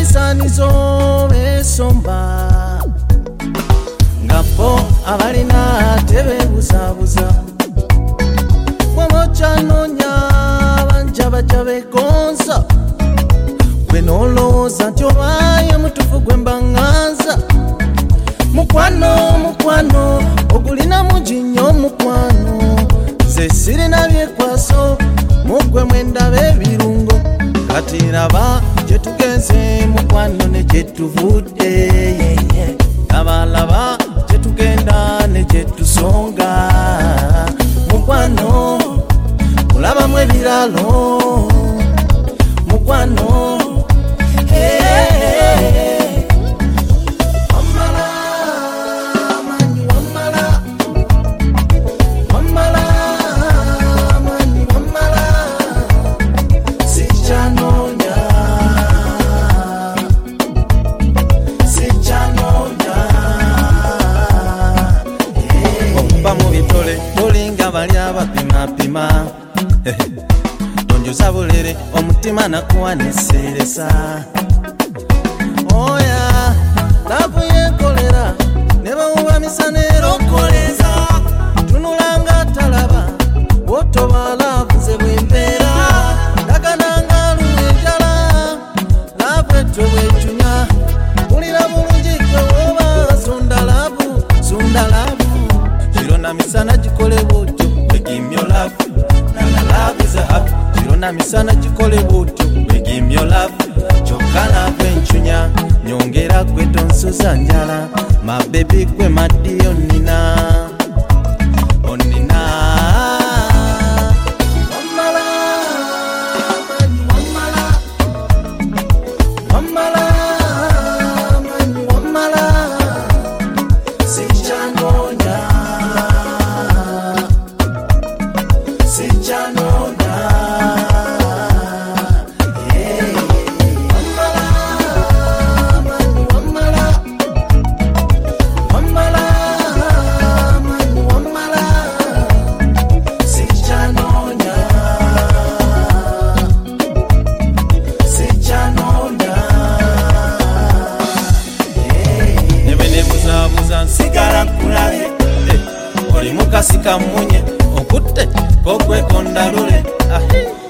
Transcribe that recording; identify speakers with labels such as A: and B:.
A: ebisanizo besomba ngapo abalina tebebuzabuza wamocanonya banja baja begonza kwenoloza nti obaye mutufu gwembanganza mukwano ogulina mujinyo mukwano nze sirina byekwaso mugwe mwenda b'ebirungo kati raba gyetugenze mukwano ne gyetuvudde abalaba gyetugenda ne gyetusonga mukwano kulabamu ebiralo mukwano pima onjuza bulere omutima nakuwaneseresa oya lavu yekolera nebawubamisa nerokoleza tunulanga talaba wotoba lavu ze bwempeera ndagananga luyenjala lavu etwe bwecunya ulira bulungi gwe woba zunda lavu zirona misana gikole butyo give me your love, na love is a hug. Zirona misana jikole butu, give me your love. Chokana kwenchunya, nyongera kwe tonsuza njala. My baby kwe madi onina, onina. Wamala, wamala, wamala, sijanonya. Sigara kulaye oli mukasika munye okutte kokwe kondalule